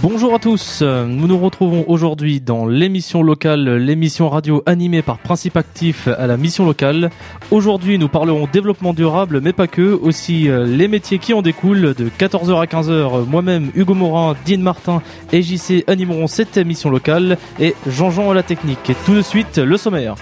Bonjour à tous, nous nous retrouvons aujourd'hui dans l'émission locale, l'émission radio animée par Principe Actif à la mission locale. Aujourd'hui nous parlerons développement durable mais pas que, aussi les métiers qui en découlent. De 14h à 15h, moi-même, Hugo Morin, Dean Martin et JC animeront cette émission locale et Jean-Jean à la technique. Et tout de suite, le sommaire.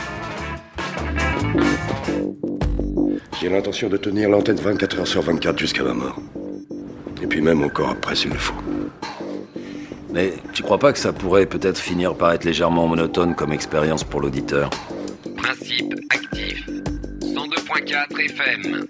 J'ai l'intention de tenir l'antenne 24 heures sur 24 jusqu'à ma mort. Et puis même encore après s'il le faut. Mais tu crois pas que ça pourrait peut-être finir par être légèrement monotone comme expérience pour l'auditeur ? Principe Actif, 102.4 FM.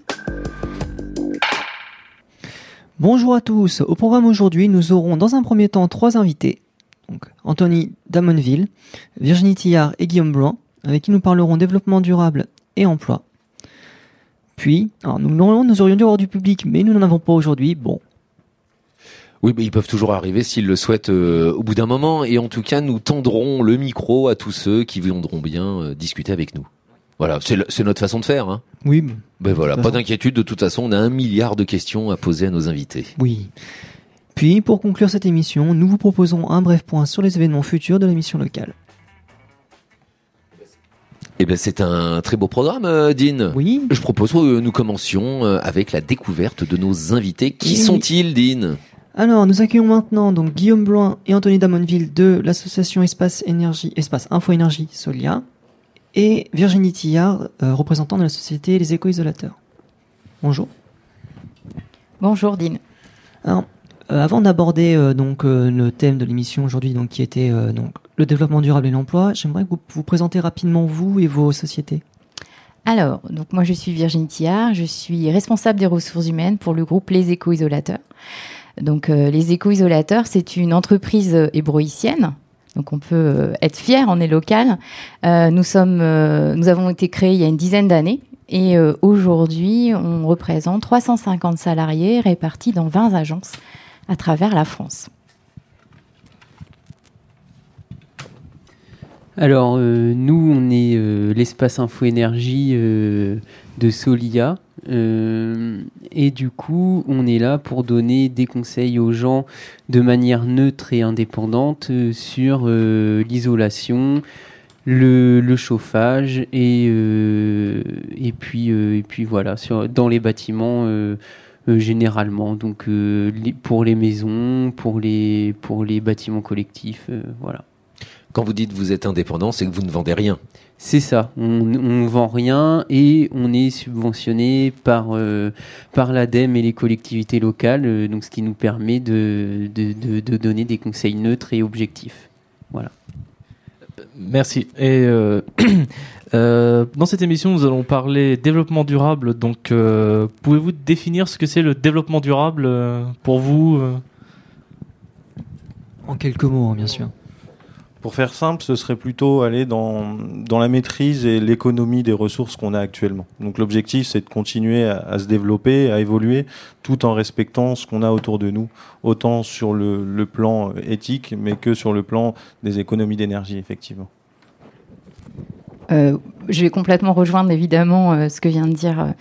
Bonjour à tous, au programme aujourd'hui, nous aurons dans un premier temps 3 invités. Donc, Anthony Damonville, Virginie Thillard et Guillaume Blanc, avec qui nous parlerons développement durable et emploi. Puis, nous aurions dû avoir du public, mais nous n'en avons pas aujourd'hui. Bon. Oui, mais ils peuvent toujours arriver s'ils le souhaitent au bout d'un moment. Et en tout cas, nous tendrons le micro à tous ceux qui voudront bien discuter avec nous. Voilà, c'est notre façon de faire. Hein. Oui. Ben voilà, pas d'inquiétude. De toute façon, on a 1 milliard de questions à poser à nos invités. Oui. Puis, pour conclure cette émission, nous vous proposons un bref point sur les événements futurs de l'émission locale. Eh ben, c'est un très beau programme, Dean. Oui. Je propose que nous commencions avec la découverte de nos invités. Qui sont-ils, Dean ? Alors, nous accueillons maintenant donc Guillaume Blanc et Anthony Damonville de l'association Espace Info Énergie Solia et Virginie Thillard, représentant de la société Les Éco-Isolateurs. Bonjour. Bonjour, Dean. Alors, avant d'aborder le thème de l'émission aujourd'hui, donc qui était le développement durable et l'emploi, j'aimerais que vous présentez rapidement vous et vos sociétés. Alors, donc moi je suis Virginie Thillard, je suis responsable des ressources humaines pour le groupe Les Éco-Isolateurs. Donc Les Éco-Isolateurs, c'est une entreprise hébroïcienne. Donc on peut être fier, on est local. Nous avons été créés il y a une dizaine d'années et aujourd'hui on représente 350 salariés répartis dans 20 agences à travers la France. Alors, nous, on est l'espace Info Énergie de Solia. Et du coup, on est là pour donner des conseils aux gens de manière neutre et indépendante sur l'isolation, le chauffage et puis voilà, dans les bâtiments généralement. Donc, pour les maisons, pour les bâtiments collectifs, voilà. Quand vous dites vous êtes indépendant, c'est que vous ne vendez rien. C'est ça, on vend rien et on est subventionné par l'ADEME et les collectivités locales, donc ce qui nous permet de donner des conseils neutres et objectifs. Voilà. Merci. Et dans cette émission, nous allons parler développement durable. Donc, pouvez-vous définir ce que c'est le développement durable pour vous En quelques mots, bien sûr. Pour faire simple, ce serait plutôt aller dans la maîtrise et l'économie des ressources qu'on a actuellement. Donc l'objectif, c'est de continuer à se développer, à évoluer, tout en respectant ce qu'on a autour de nous, autant sur le plan éthique, mais que sur le plan des économies d'énergie, effectivement. Je vais complètement rejoindre évidemment ce que vient de dire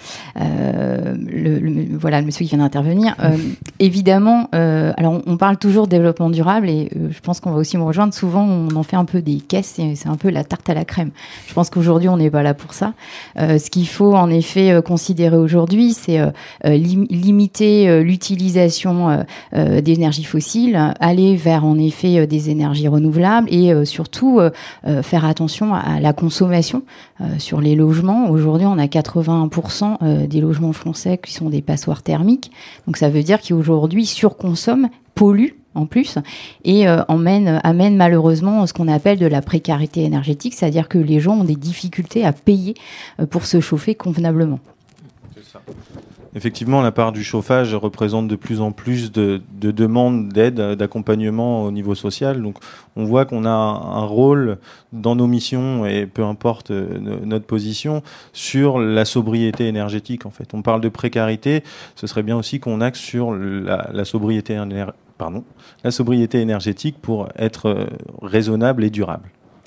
le monsieur qui vient d'intervenir. Évidemment, alors on parle toujours de développement durable et je pense qu'on va aussi me rejoindre. Souvent, on en fait un peu des caisses et c'est un peu la tarte à la crème. Je pense qu'aujourd'hui, on n'est pas là pour ça. Ce qu'il faut en effet considérer aujourd'hui, c'est limiter l'utilisation d'énergies fossiles, aller vers en effet des énergies renouvelables et surtout faire attention à la consommation. Sur les logements, aujourd'hui, on a 81% des logements français qui sont des passoires thermiques. Donc, ça veut dire qu'aujourd'hui, surconsomment, polluent en plus et amène malheureusement ce qu'on appelle de la précarité énergétique, c'est-à-dire que les gens ont des difficultés à payer pour se chauffer convenablement. C'est ça. Effectivement, la part du chauffage représente de plus en plus de demandes d'aide, d'accompagnement au niveau social. Donc, on voit qu'on a un rôle dans nos missions, et peu importe notre position, sur la sobriété énergétique, en fait. On parle de précarité, ce serait bien aussi qu'on axe sur la sobriété énergétique pour être raisonnable et durable.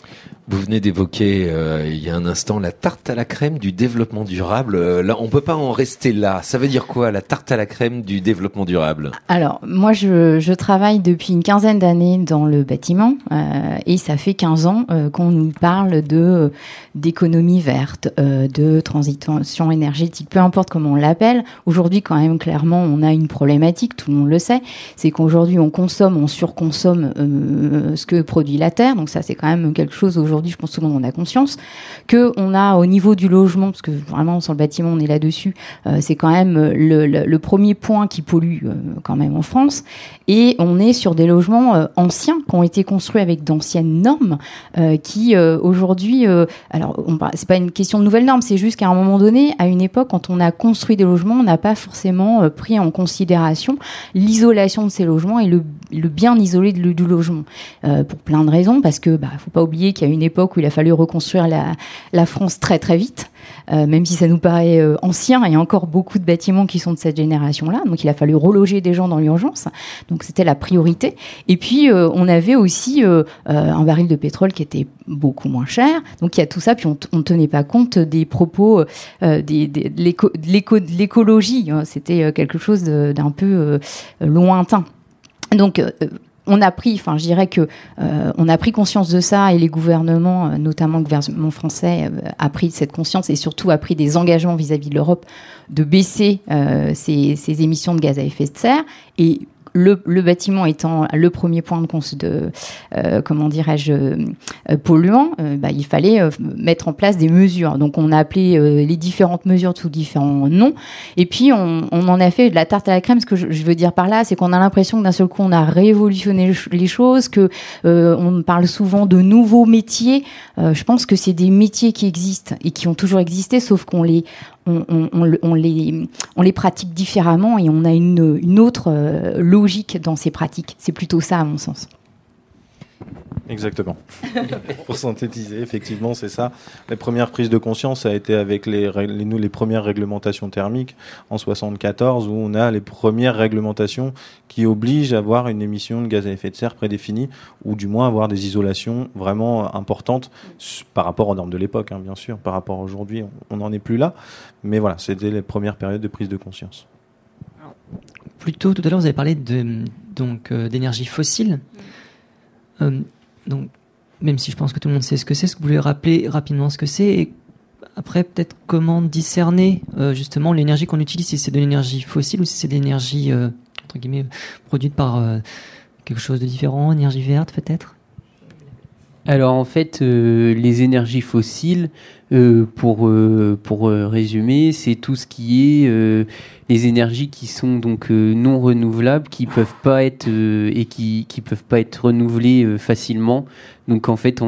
Vous venez d'évoquer il y a un instant la tarte à la crème du développement durable. Là, on peut pas en rester là. Ça veut dire quoi, la tarte à la crème du développement durable? Alors, moi, je travaille depuis une quinzaine d'années dans le bâtiment et ça fait 15 ans qu'on nous parle d'économie verte, de transition énergétique, peu importe comment on l'appelle. Aujourd'hui, quand même, clairement, on a une problématique, tout le monde le sait, c'est qu'aujourd'hui, on surconsomme ce que produit la Terre. Donc ça, c'est quand même quelque chose aujourd'hui, je pense que tout le monde en a conscience, qu'on a au niveau du logement, parce que vraiment sur le bâtiment on est là-dessus, c'est quand même le premier point qui pollue quand même en France, et on est sur des logements anciens qui ont été construits avec d'anciennes normes qui aujourd'hui, c'est pas une question de nouvelles normes, c'est juste qu'à un moment donné, à une époque, quand on a construit des logements, on n'a pas forcément pris en considération l'isolation de ces logements et le bien isolé du logement, pour plein de raisons, parce que faut pas oublier qu'il y a une époque où il a fallu reconstruire la France très très vite, même si ça nous paraît ancien, il y a encore beaucoup de bâtiments qui sont de cette génération-là, donc il a fallu reloger des gens dans l'urgence, donc c'était la priorité. Et puis on avait aussi un baril de pétrole qui était beaucoup moins cher, donc il y a tout ça, puis on ne tenait pas compte des propos de l'écologie, c'était quelque chose d'un peu lointain. Donc on a pris conscience de ça, et les gouvernements, notamment le gouvernement français, a pris cette conscience et surtout a pris des engagements vis-à-vis de l'Europe de baisser ses émissions de gaz à effet de serre. Et le bâtiment étant le premier point polluant, il fallait mettre en place des mesures. Donc on a appelé les différentes mesures sous différents noms, et puis on en a fait de la tarte à la crème. Ce que je veux dire par là, c'est qu'on a l'impression que d'un seul coup on a révolutionné les choses, que on parle souvent de nouveaux métiers. Je pense que c'est des métiers qui existent et qui ont toujours existé, sauf qu'on les pratique différemment, et on a une autre logique dans ces pratiques. C'est plutôt ça, à mon sens. Exactement. Pour synthétiser, effectivement, c'est ça. Les premières prises de conscience, ça a été avec les premières réglementations thermiques en 1974, où on a les premières réglementations qui obligent à avoir une émission de gaz à effet de serre prédéfinie, ou du moins avoir des isolations vraiment importantes par rapport aux normes de l'époque, bien sûr. Par rapport à aujourd'hui, on n'en est plus là. Mais voilà, c'était les premières périodes de prise de conscience. Plus tôt, tout à l'heure, vous avez parlé d'énergie fossile. Donc, même si je pense que tout le monde sait ce que c'est, est-ce que vous voulez rappeler rapidement ce que c'est, et après peut-être comment discerner justement l'énergie qu'on utilise, si c'est de l'énergie fossile ou si c'est de l'énergie entre guillemets produite par quelque chose de différent, énergie verte peut-être? Alors en fait, les énergies fossiles, pour résumer, c'est tout ce qui est les énergies qui sont donc non renouvelables, qui peuvent pas être qui peuvent pas être renouvelées facilement. Donc en fait,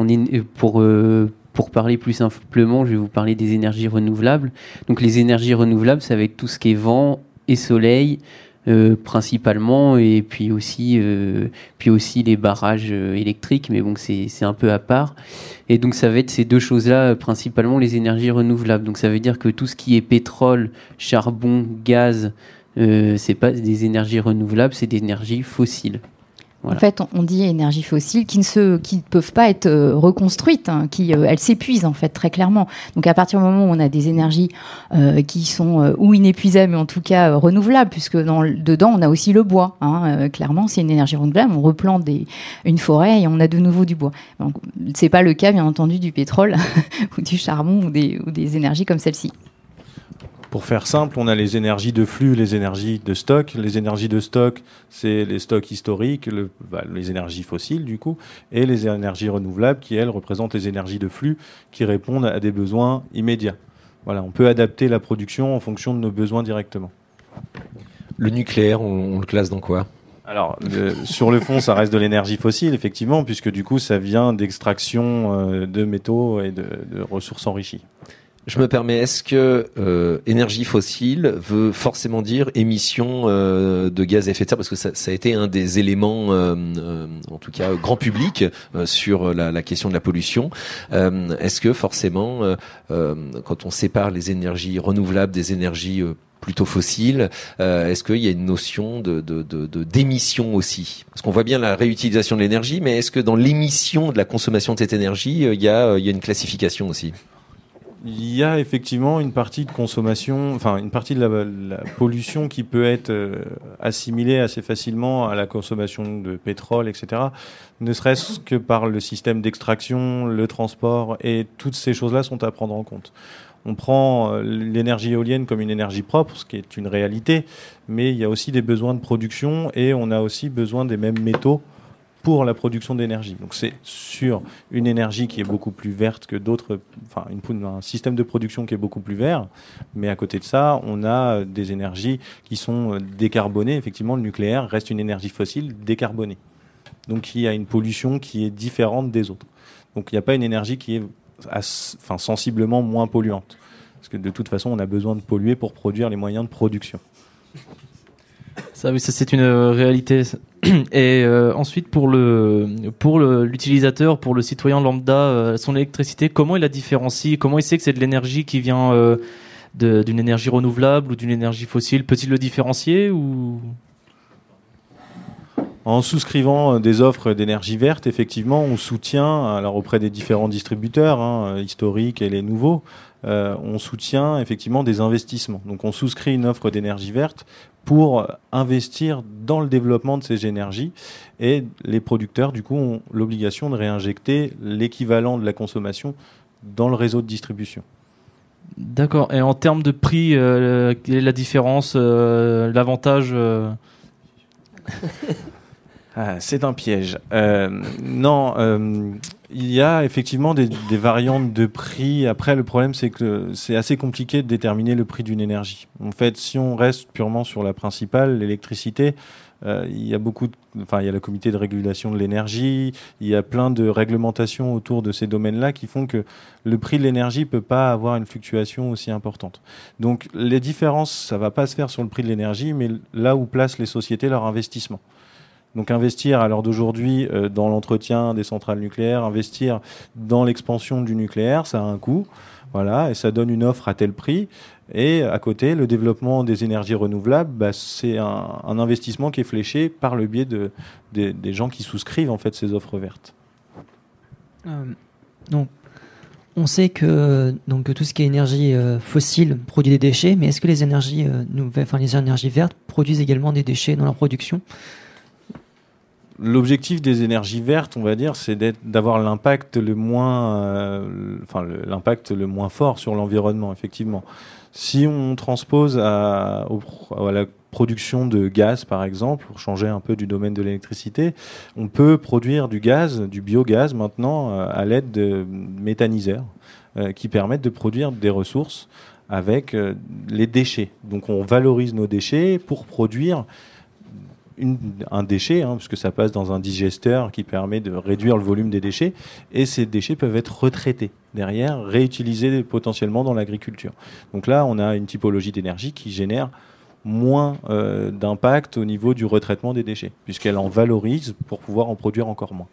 pour parler plus simplement, je vais vous parler des énergies renouvelables. Donc les énergies renouvelables, ça va être tout ce qui est vent et soleil. Principalement, et puis aussi les barrages électriques, mais bon, c'est un peu à part. Et donc ça va être ces deux choses-là, principalement les énergies renouvelables. Donc ça veut dire que tout ce qui est pétrole, charbon, gaz, c'est pas des énergies renouvelables, c'est des énergies fossiles. Voilà. En fait, on dit énergie fossile qui ne peuvent pas être reconstruites, elles s'épuisent en fait très clairement. Donc à partir du moment où on a des énergies qui sont ou inépuisables, mais en tout cas renouvelables, puisque dedans on a aussi le bois. Clairement, c'est une énergie renouvelable. On replante une forêt et on a de nouveau du bois. Donc, c'est pas le cas, bien entendu, du pétrole ou du charbon ou des énergies comme celle-ci. Pour faire simple, on a les énergies de flux, les énergies de stock. Les énergies de stock, c'est les stocks historiques, les énergies fossiles du coup, et les énergies renouvelables qui, elles, représentent les énergies de flux qui répondent à des besoins immédiats. Voilà, on peut adapter la production en fonction de nos besoins directement. Le nucléaire, on le classe dans quoi ? Alors, sur le fond, ça reste de l'énergie fossile, effectivement, puisque du coup, ça vient d'extraction de métaux et de ressources enrichies. Je me permets, est-ce que énergie fossile veut forcément dire émission de gaz à effet de serre, parce que ça a été un des éléments, en tout cas grand public, sur la question de la pollution. Est-ce que forcément, quand on sépare les énergies renouvelables des énergies plutôt fossiles. Est-ce qu'il y a une notion de d'émission aussi? Parce qu'on voit bien la réutilisation de l'énergie, mais est-ce que dans l'émission de la consommation de cette énergie, il y a une classification aussi? Il y a effectivement une partie de consommation, enfin une partie de la pollution qui peut être assimilée assez facilement à la consommation de pétrole, etc. Ne serait-ce que par le système d'extraction, le transport, et toutes ces choses-là sont à prendre en compte. On prend l'énergie éolienne comme une énergie propre, ce qui est une réalité, mais il y a aussi des besoins de production et on a aussi besoin des mêmes métaux pour la production d'énergie. Donc c'est sur une énergie qui est beaucoup plus verte que d'autres, enfin un système de production qui est beaucoup plus vert, mais à côté de ça, on a des énergies qui sont décarbonées. Effectivement, le nucléaire reste une énergie fossile décarbonée. Donc il y a une pollution qui est différente des autres. Donc il n'y a pas une énergie qui est sensiblement moins polluante. Parce que de toute façon, on a besoin de polluer pour produire les moyens de production. Ça, oui, ça c'est une réalité. Et ensuite, pour l'utilisateur, pour le citoyen lambda, son électricité, comment il la différencie? Comment il sait que c'est de l'énergie qui vient d'une énergie renouvelable ou d'une énergie fossile? Peut-il le différencier ou... En souscrivant des offres d'énergie verte, effectivement, on soutient, alors auprès des différents distributeurs, historiques et les nouveaux, on soutient effectivement des investissements. Donc on souscrit une offre d'énergie verte pour investir dans le développement de ces énergies, et les producteurs, du coup, ont l'obligation de réinjecter l'équivalent de la consommation dans le réseau de distribution. D'accord. Et en termes de prix, quelle est la différence, l'avantage C'est un piège. Il y a effectivement des variantes de prix. Après, le problème, c'est que c'est assez compliqué de déterminer le prix d'une énergie. En fait, si on reste purement sur la principale, l'électricité, il y a il y a le comité de régulation de l'énergie, il y a plein de réglementations autour de ces domaines-là qui font que le prix de l'énergie peut pas avoir une fluctuation aussi importante. Donc, les différences, ça va pas se faire sur le prix de l'énergie, mais là où placent les sociétés leur investissement. Donc investir à l'heure d'aujourd'hui dans l'entretien des centrales nucléaires, investir dans l'expansion du nucléaire, ça a un coût, voilà, et ça donne une offre à tel prix. Et à côté, le développement des énergies renouvelables, c'est un investissement qui est fléché par le biais des gens qui souscrivent en fait ces offres vertes. Donc, on sait que tout ce qui est énergie fossile produit des déchets, mais est-ce que les énergies les énergies vertes produisent également des déchets dans leur production? L'objectif des énergies vertes, on va dire, c'est d'avoir l'impact le moins fort sur l'environnement, effectivement. Si on transpose à la production de gaz, par exemple, pour changer un peu du domaine de l'électricité, on peut produire du gaz, du biogaz maintenant, à l'aide de méthaniseurs qui permettent de produire des ressources avec les déchets. Donc on valorise nos déchets pour produire un déchet, puisque ça passe dans un digesteur qui permet de réduire le volume des déchets, et ces déchets peuvent être retraités derrière, réutilisés potentiellement dans l'agriculture. Donc là, on a une typologie d'énergie qui génère moins d'impact au niveau du retraitement des déchets, puisqu'elle en valorise pour pouvoir en produire encore moins.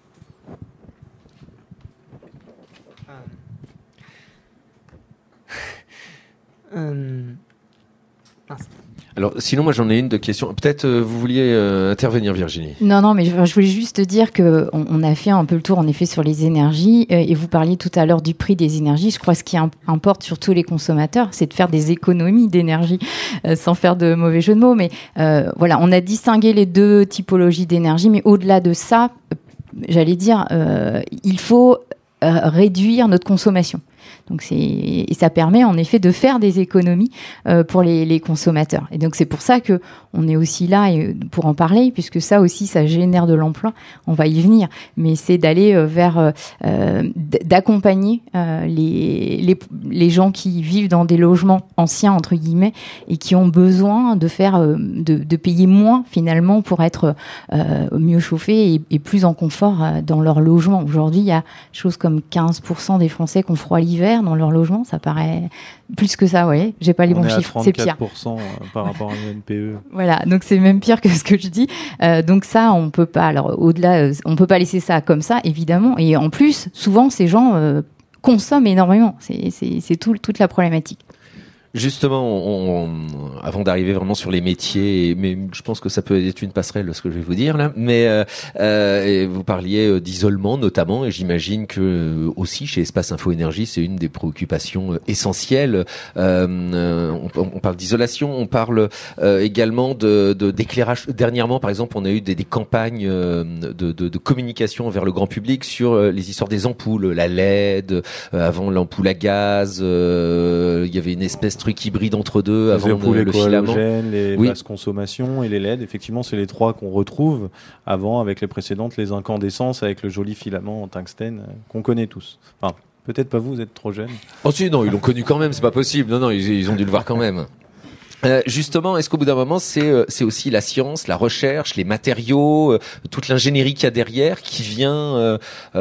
Alors, sinon, moi, j'en ai une de questions. Peut-être vous vouliez intervenir, Virginie. Non, mais je voulais juste dire que on a fait un peu le tour, en effet, sur les énergies. Et vous parliez tout à l'heure du prix des énergies. Je crois que ce qui importe sur tous les consommateurs, c'est de faire des économies d'énergie, sans faire de mauvais jeu de mots. Mais voilà, on a distingué les deux typologies d'énergie. Mais au-delà de ça, j'allais dire, il faut réduire notre consommation. Donc et ça permet en effet de faire des économies pour les consommateurs. Et donc c'est pour ça que on est aussi là pour en parler, puisque ça aussi, ça génère de l'emploi. On va y venir, mais c'est d'aller vers d'accompagner les gens qui vivent dans des logements anciens entre guillemets et qui ont besoin de faire de payer moins finalement pour être mieux chauffés et plus en confort dans leur logement. Aujourd'hui, il y a chose comme 15% des Français qui ont froid l'hiver dans leur logement. Ça paraît plus que ça, ouais. J'ai pas les bons chiffres. C'est pire. 34% par rapport à l'NPE. Voilà, donc c'est même pire que ce que je dis. Donc ça, on peut pas. Alors au-delà, on peut pas laisser ça comme ça, évidemment. Et en plus, souvent, ces gens consomment énormément. C'est toute la problématique. Justement, avant d'arriver vraiment sur les métiers, mais je pense que ça peut être une passerelle ce que je vais vous dire là. Mais et vous parliez d'isolement notamment, et j'imagine que aussi chez Espace Info Énergie, c'est une des préoccupations essentielles. On parle d'isolation, on parle également d'éclairage. Dernièrement, par exemple, on a eu des campagnes de communication vers le grand public sur les histoires des ampoules, la LED, avant l'ampoule à gaz. Il y avait une espèce de truc hybride entre deux les avant ampoules le filament. Les Oui. basses consommations et les LED. Effectivement, c'est les trois qu'on retrouve avant avec les précédentes, les incandescences avec le joli filament en tungstène qu'on connaît tous. Enfin, peut-être pas vous êtes trop jeune. Oh si, non, ils l'ont connu quand même, c'est pas possible. Non, ils ont dû le voir quand même. Justement, est-ce qu'au bout d'un moment, c'est aussi la science, la recherche, les matériaux, toute l'ingénierie qu'il y a derrière qui vient,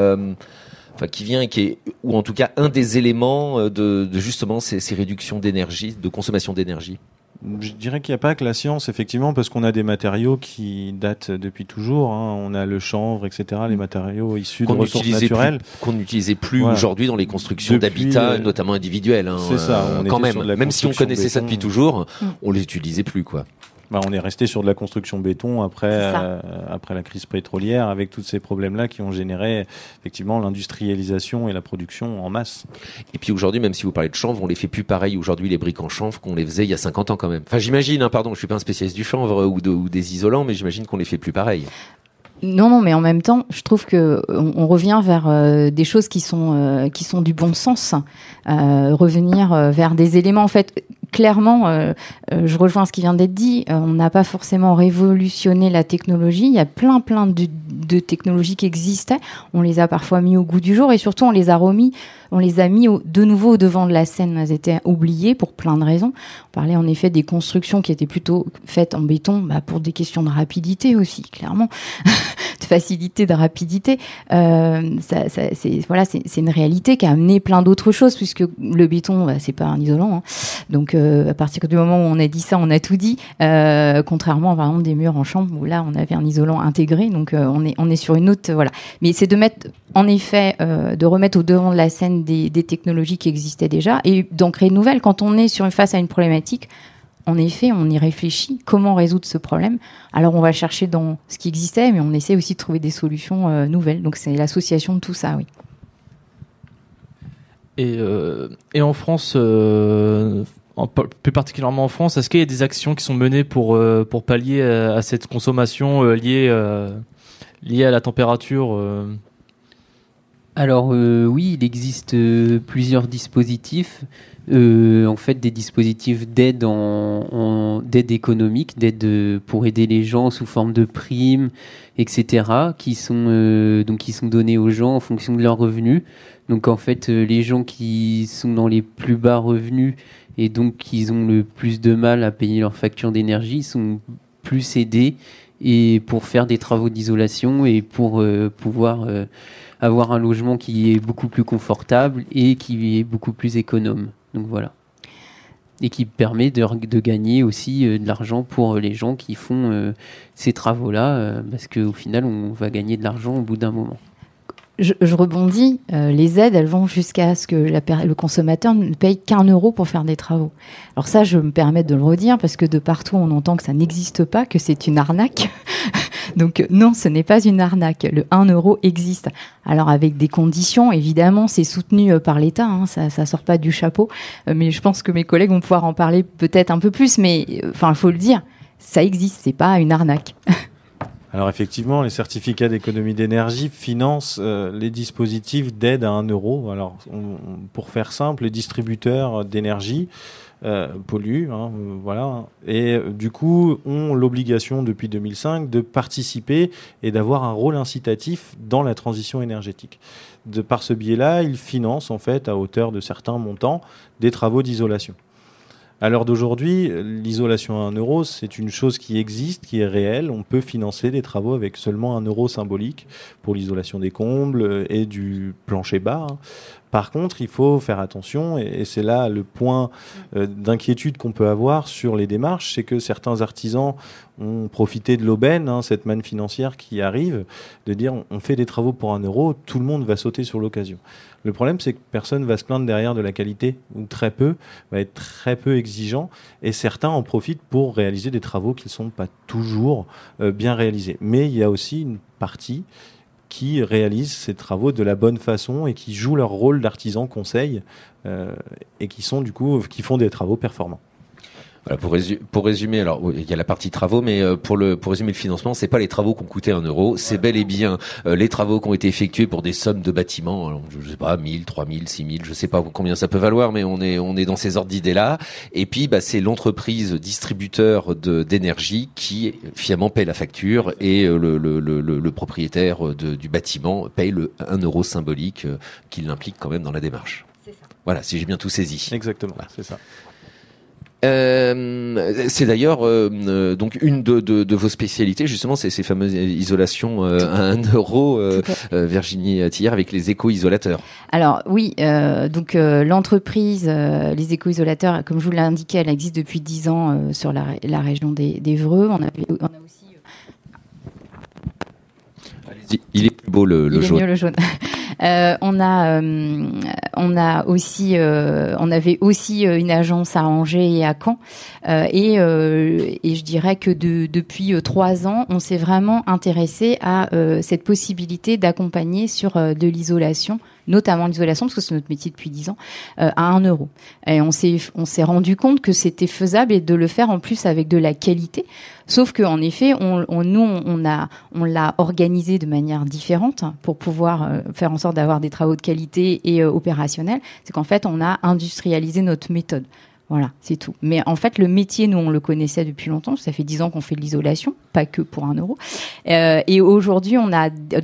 et qui est, ou en tout cas un des éléments de justement ces réductions d'énergie, de consommation d'énergie? Je dirais qu'il n'y a pas que la science, effectivement, parce qu'on a des matériaux qui datent depuis toujours. Hein. On a le chanvre, etc., les matériaux issus de ressources naturelles. Qu'on n'utilisait plus Voilà. aujourd'hui dans les constructions Depuis, d'habitats, notamment individuels. Hein, c'est ça, on quand était même. sur de la Même si on construction connaissait ça béton. depuis toujours, on les utilisait plus, quoi. On est resté sur de la construction béton après la crise pétrolière, avec tous ces problèmes-là qui ont généré effectivement l'industrialisation et la production en masse. Et puis aujourd'hui, même si vous parlez de chanvre, on les fait plus pareil aujourd'hui, les briques en chanvre, qu'on les faisait il y a 50 ans quand même. Enfin, j'imagine, je suis pas un spécialiste du chanvre ou des isolants, mais j'imagine qu'on les fait plus pareil. Non, mais en même temps, je trouve que on revient vers des choses qui sont du bon sens, revenir vers des éléments en fait. Clairement, je rejoins ce qui vient d'être dit. On n'a pas forcément révolutionné la technologie. Il y a plein de technologies qui existaient. On les a parfois mis au goût du jour et surtout on les a mis de nouveau au devant de la scène. Elles étaient oubliées pour plein de raisons. On parlait en effet des constructions qui étaient plutôt faites en béton, pour des questions de rapidité aussi, clairement, de facilité, de rapidité. C'est une réalité qui a amené plein d'autres choses puisque le béton, c'est pas un isolant. Hein. Donc à partir du moment où on a dit ça, on a tout dit. Contrairement, par exemple, des murs en chambre où là, on avait un isolant intégré. Donc on est sur une autre, voilà. Mais c'est de mettre, en effet, de remettre au devant de la scène des technologies qui existaient déjà et d'en créer de nouvelles. Quand on est face à une problématique, en effet, on y réfléchit. Comment résoudre ce problème? Alors, on va chercher dans ce qui existait, mais on essaie aussi de trouver des solutions nouvelles. Donc, c'est l'association de tout ça, oui. Et en France, plus particulièrement en France, est-ce qu'il y a des actions qui sont menées pour pallier à cette consommation liée à la température Alors oui, il existe plusieurs dispositifs. En fait, des dispositifs d'aide d'aide économique, d'aide pour aider les gens sous forme de primes, etc., qui sont donnés aux gens en fonction de leurs revenus. Donc en fait, les gens qui sont dans les plus bas revenus et donc qui ont le plus de mal à payer leurs factures d'énergie sont plus aidés et pour faire des travaux d'isolation et pour pouvoir avoir un logement qui est beaucoup plus confortable et qui est beaucoup plus économe. Donc voilà. Et qui permet de gagner aussi de l'argent pour les gens qui font ces travaux-là, parce qu'au final, on va gagner de l'argent au bout d'un moment. Je rebondis, les aides, elles vont jusqu'à ce que le consommateur ne paye qu'1 euro pour faire des travaux. Alors ça, je me permets de le redire, parce que de partout, on entend que ça n'existe pas, que c'est une arnaque. Donc non, ce n'est pas une arnaque. Le 1 euro existe. Alors avec des conditions, évidemment, c'est soutenu par l'État, hein, ça sort pas du chapeau. Mais je pense que mes collègues vont pouvoir en parler peut-être un peu plus, mais il faut le dire, ça existe, c'est pas une arnaque. Alors effectivement, les certificats d'économie d'énergie financent les dispositifs d'aide à 1 euro. Alors pour faire simple, les distributeurs d'énergie polluent, voilà, et du coup ont l'obligation depuis 2005 de participer et d'avoir un rôle incitatif dans la transition énergétique. Par ce biais-là, ils financent en fait à hauteur de certains montants des travaux d'isolation. À l'heure d'aujourd'hui, l'isolation à 1 euro, c'est une chose qui existe, qui est réelle. On peut financer des travaux avec seulement 1 euro symbolique pour l'isolation des combles et du plancher bas. Par contre, il faut faire attention, et c'est là le point d'inquiétude qu'on peut avoir sur les démarches, c'est que certains artisans ont profité de l'aubaine, cette manne financière qui arrive, de dire on fait des travaux pour 1 euro, tout le monde va sauter sur l'occasion. Le problème, c'est que personne va se plaindre derrière de la qualité, ou très peu, va être très peu exigeant, et certains en profitent pour réaliser des travaux qui ne sont pas toujours bien réalisés. Mais il y a aussi une partie qui réalisent ces travaux de la bonne façon et qui jouent leur rôle d'artisan conseil et qui sont du coup qui font des travaux performants. Voilà, pour résumer, alors il y a la partie travaux, mais pour résumer le financement, c'est pas les travaux qui ont coûté 1 euro, c'est bel et bien les travaux qui ont été effectués pour des sommes de bâtiments, alors, je sais pas, 1000, 3000, 6000, je sais pas combien ça peut valoir, mais on est dans ces ordres d'idées-là. Et puis, c'est l'entreprise distributeur d'énergie qui finalement paye la facture et le propriétaire du bâtiment paye le 1 euro symbolique qui l'implique quand même dans la démarche. C'est ça. Voilà, si j'ai bien tout saisi. Exactement, voilà. C'est ça. C'est d'ailleurs donc une de vos spécialités, justement, c'est ces fameuses isolations à 1 euro, Virginie Thillard, avec les éco-isolateurs. Alors oui, donc l'entreprise, les éco-isolateurs, comme je vous l'ai indiqué, elle existe depuis 10 ans sur la région d'Évreux. On a aussi... Allez-y, il est plus beau le jaune. Il est mieux le jaune. On avait aussi une agence à Angers et à Caen, et je dirais que depuis 3 ans, on s'est vraiment intéressé à cette possibilité d'accompagner sur de l'isolation, notamment l'isolation, parce que c'est notre métier depuis 10 ans, à 1 euro. Et on s'est rendu compte que c'était faisable et de le faire en plus avec de la qualité. Sauf que, en effet, on l'a organisé de manière différente pour pouvoir faire en sorte d'avoir des travaux de qualité et opérationnels. C'est qu'en fait, on a industrialisé notre méthode. Voilà, c'est tout. Mais en fait, le métier, nous, on le connaissait depuis longtemps. Ça fait 10 ans qu'on fait de l'isolation, pas que pour 1 euro. Et aujourd'hui, on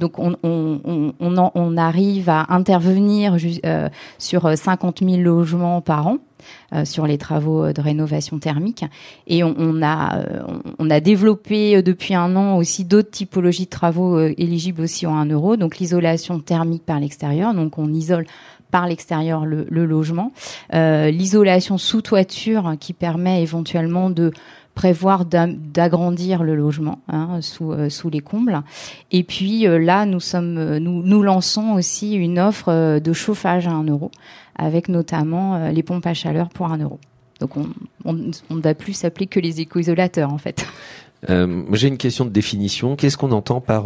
arrive à intervenir sur 50 000 logements par an. Sur les travaux de rénovation thermique, et on a développé depuis 1 an aussi d'autres typologies de travaux éligibles aussi en 1 euro, donc l'isolation thermique par l'extérieur, donc on isole par l'extérieur le logement, l'isolation sous toiture qui permet éventuellement de prévoir d'agrandir le logement sous les combles. Et puis là, nous lançons aussi une offre de chauffage à 1 euro, avec notamment les pompes à chaleur pour 1 euro. Donc on ne va plus s'appeler que les éco-isolateurs en fait. J'ai une question de définition. Qu'est-ce qu'on entend par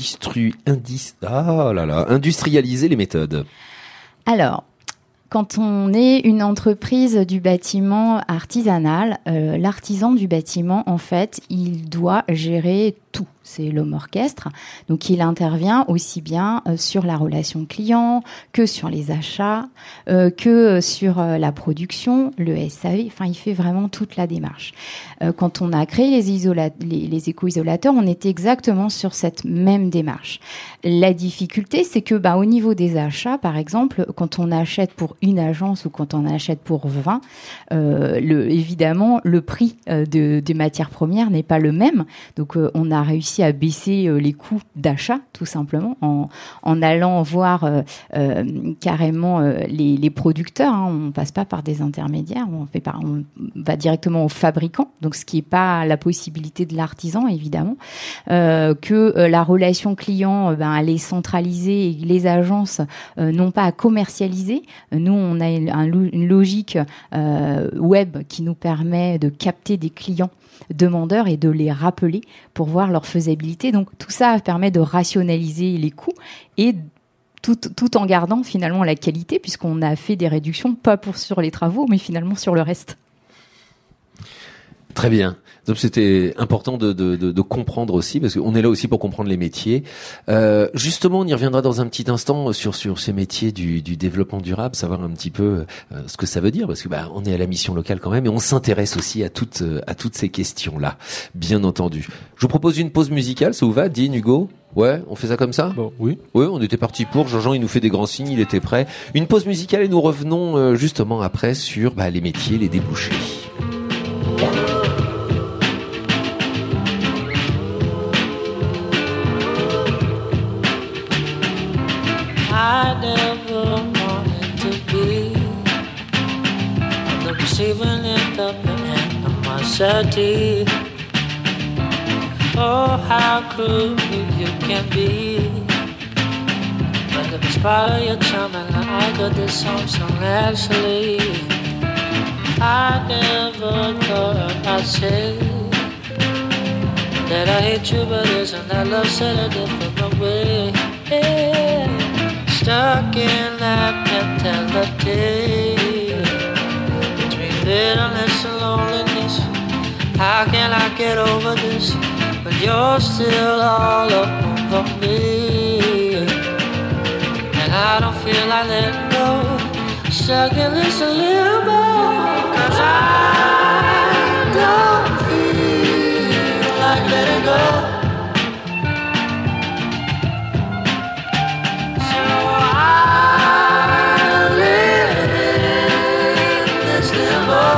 industrialiser les méthodes ? Alors, quand on est une entreprise du bâtiment artisanal, l'artisan du bâtiment, en fait, il doit gérer tout. C'est l'homme orchestre. Donc, il intervient aussi bien sur la relation client que sur les achats, que sur la production, le SAV. Enfin, il fait vraiment toute la démarche. Quand on a créé les éco-isolateurs, on était exactement sur cette même démarche. La difficulté, c'est que, au niveau des achats, par exemple, quand on achète pour une agence ou quand on achète pour 20, évidemment, le prix des matières premières n'est pas le même. Donc, on a réussi à baisser les coûts d'achat, tout simplement, en allant voir carrément les producteurs. On passe pas par des intermédiaires, on va directement aux fabricants. Donc, ce qui est pas la possibilité de l'artisan, évidemment. Que la relation client, elle est centralisée et les agences n'ont pas à commercialiser. Nous, on a une logique web qui nous permet de capter des clients demandeurs et de les rappeler pour voir leur faisabilité. Donc tout ça permet de rationaliser les coûts et tout en gardant finalement la qualité, puisqu'on a fait des réductions pas sur les travaux mais finalement sur le reste. Très bien. Donc c'était important de comprendre aussi, parce qu'on est là aussi pour comprendre les métiers. Justement, on y reviendra dans un petit instant sur ces métiers du développement durable, savoir un petit peu ce que ça veut dire, parce que on est à la mission locale quand même, et on s'intéresse aussi à toutes ces questions-là, bien entendu. Je vous propose une pause musicale, ça vous va, Dean, Hugo ? Ouais, on fait ça comme ça ? Bon, oui. Oui, on était parti pour. Jean-Jean, il nous fait des grands signes, il était prêt. Une pause musicale et nous revenons justement après sur les métiers, les débouchés. I never want necessity. Oh, how cruel you can be. But in spite of your charm, and I got this song naturally. I never thought I'd say that I hate you, but isn't that love said a different way? Yeah. Stuck in that mentality between bitterness and loneliness. How can I get over this when you're still all over me? And I don't feel like letting go. Stuck in this limbo, 'cause I don't feel like letting go. So I live in this limbo.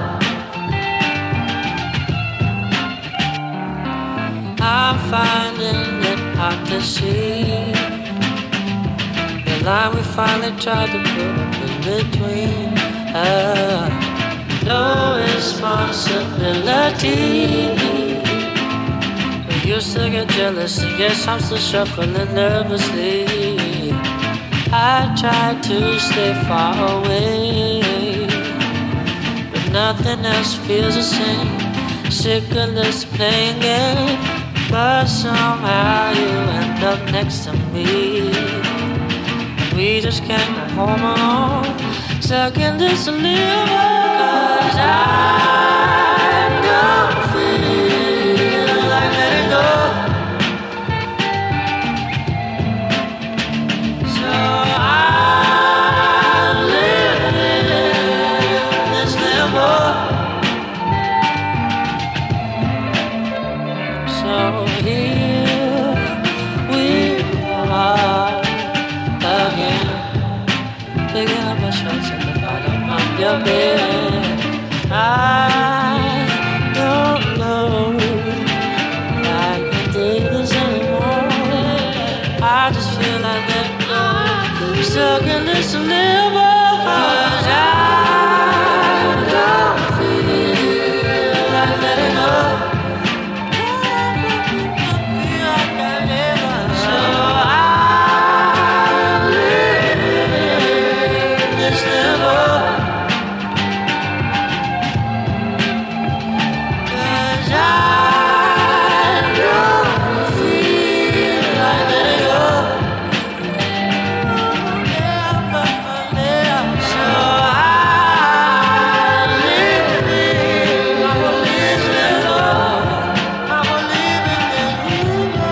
I'm finding it hard to see the line we finally tried to put up in between. No responsibility. We used to get jealous, and yes, I'm still shuffling nervously. I tried to stay far away, but nothing else feels the same. Sick of this playing game, but somehow you end up next to me. We just can't go home alone, stuck in this limbo. 'Cause I don't feel like letting go. So I live in this limbo. So here we are again, picking up my shots at the bottom of your bed. I don't know if I can take this anymore. I just feel like letting go, stuck in this limbo. 'Cause I don't feel like letting go. So I live in this limbo. 'Cause I don't feel like letting go. So I live in this limbo. I believe in this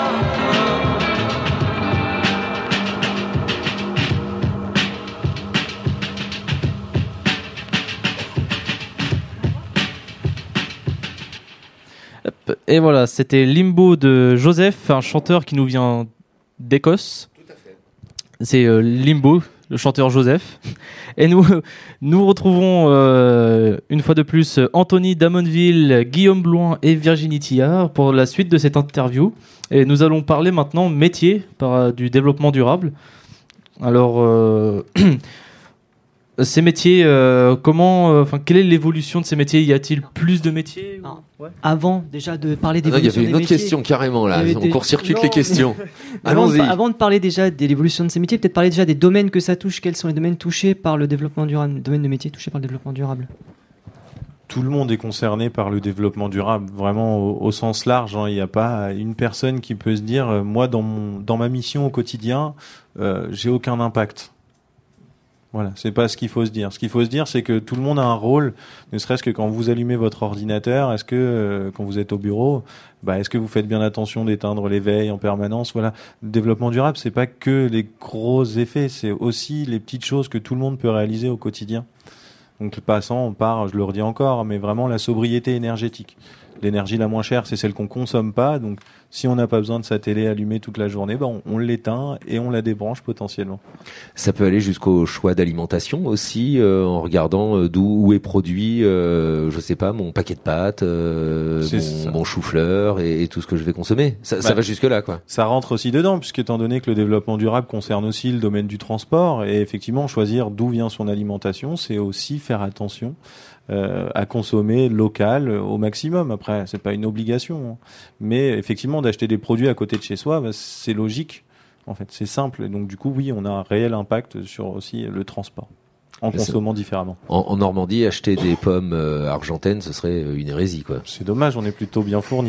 Et voilà, c'était Limbo de Joseph, un chanteur qui nous vient d'Écosse. Tout à fait. C'est Limbo, le chanteur Joseph. Et nous retrouvons une fois de plus Anthony Damonville, Guillaume Bloin et Virginie Thillard pour la suite de cette interview. Et nous allons parler maintenant métier du développement durable. Alors, ces métiers, quelle est l'évolution de ces métiers? Y a-t-il plus de métiers? Ouais. Avant déjà de parler Il y d'évolution avait une des autre métiers, question carrément là. On court-circuite Non, les questions. mais Allons-y. Avant de parler déjà de l'évolution de ces métiers, peut-être parler déjà des domaines que ça touche. Quels sont les domaines touchés par le développement durable, domaines de métiers touchés par le développement durable? Tout le monde est concerné par le développement durable, vraiment au sens large. Il n'y a pas une personne qui peut se dire, moi, dans ma mission au quotidien, j'ai aucun impact. Voilà, c'est pas ce qu'il faut se dire. Ce qu'il faut se dire, c'est que tout le monde a un rôle, ne serait-ce que quand vous allumez votre ordinateur, est-ce que quand vous êtes au bureau, est-ce que vous faites bien attention d'éteindre les veilles en permanence? Voilà, le développement durable, c'est pas que les gros effets, c'est aussi les petites choses que tout le monde peut réaliser au quotidien. Donc, passant, on part, je le redis encore, mais vraiment la sobriété énergétique. L'énergie la moins chère, c'est celle qu'on consomme pas. Donc, Si on n'a pas besoin de sa télé allumée toute la journée, on l'éteint et on la débranche potentiellement. Ça peut aller jusqu'au choix d'alimentation aussi, en regardant où est produit, je sais pas, mon paquet de pâtes, mon chou-fleur et tout ce que je vais consommer. Ça va jusque là, quoi. Ça rentre aussi dedans, puisqu'étant donné que le développement durable concerne aussi le domaine du transport, et effectivement choisir d'où vient son alimentation, c'est aussi faire attention à consommer local au maximum. Après, c'est pas une obligation, hein. Mais effectivement, d'acheter des produits à côté de chez soi, c'est logique. En fait, c'est simple. Et donc, du coup, oui, on a un réel impact sur aussi le transport, en consommant différemment. En Normandie, acheter des pommes argentines, ce serait une hérésie, quoi. C'est dommage, on est plutôt bien fournis.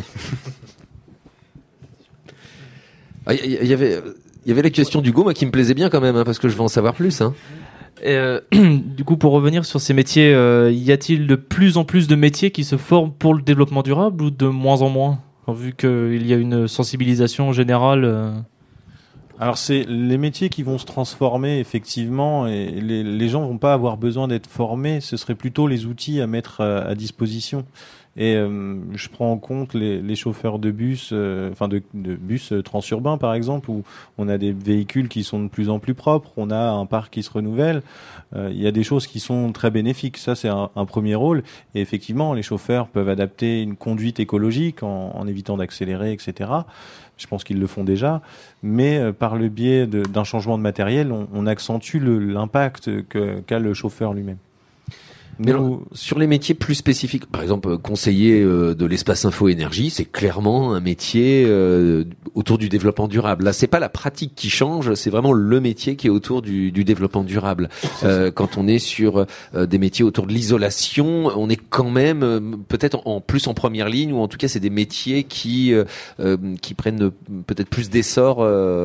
Il y avait la question d'Hugo, moi, qui me plaisait bien quand même, hein, parce que je veux en savoir plus, hein. Et du coup, pour revenir sur ces métiers, y a-t-il de plus en plus de métiers qui se forment pour le développement durable ou de moins en moins, vu qu'il y a une sensibilisation générale Alors, c'est les métiers qui vont se transformer, effectivement, et les gens vont pas avoir besoin d'être formés, ce serait plutôt les outils à mettre à disposition. Et je prends en compte les chauffeurs de bus, de bus transurbains par exemple, où on a des véhicules qui sont de plus en plus propres, on a un parc qui se renouvelle. Il y a des choses qui sont très bénéfiques. Ça, c'est un premier rôle. Et effectivement, les chauffeurs peuvent adapter une conduite écologique en évitant d'accélérer, etc. Je pense qu'ils le font déjà, mais par le biais d'un changement de matériel, on accentue l'impact qu'a le chauffeur lui-même. Mais alors, sur les métiers plus spécifiques, par exemple conseiller de l'espace info énergie, c'est clairement un métier autour du développement durable. Là, c'est pas la pratique qui change, c'est vraiment le métier qui est autour du développement durable. Quand on est sur des métiers autour de l'isolation, on est quand même peut-être en première ligne, ou en tout cas c'est des métiers qui prennent peut-être plus d'essor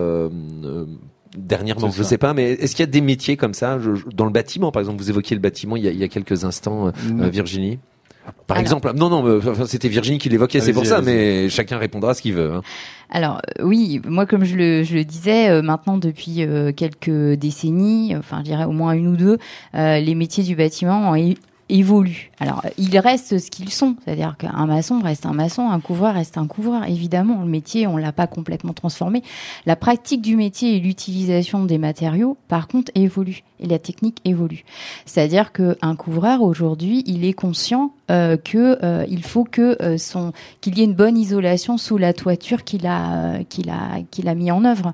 dernièrement, je sais pas, mais est-ce qu'il y a des métiers comme ça dans le bâtiment, par exemple? Vous évoquiez le bâtiment il y a quelques instants, Virginie. Par exemple, non, c'était Virginie qui l'évoquait, c'est pour ça, mais chacun répondra à ce qu'il veut, hein. Alors oui, moi comme je le disais, maintenant depuis quelques décennies, enfin je dirais au moins une ou deux, les métiers du bâtiment ont évoluent. Alors, ils restent ce qu'ils sont, c'est-à-dire qu'un maçon reste un maçon, un couvreur reste un couvreur. Évidemment, le métier, on l'a pas complètement transformé. La pratique du métier et l'utilisation des matériaux, par contre, évolue et la technique évolue. C'est-à-dire qu'un couvreur aujourd'hui, il est conscient il faut qu'il y ait une bonne isolation sous la toiture qu'il a mis en œuvre.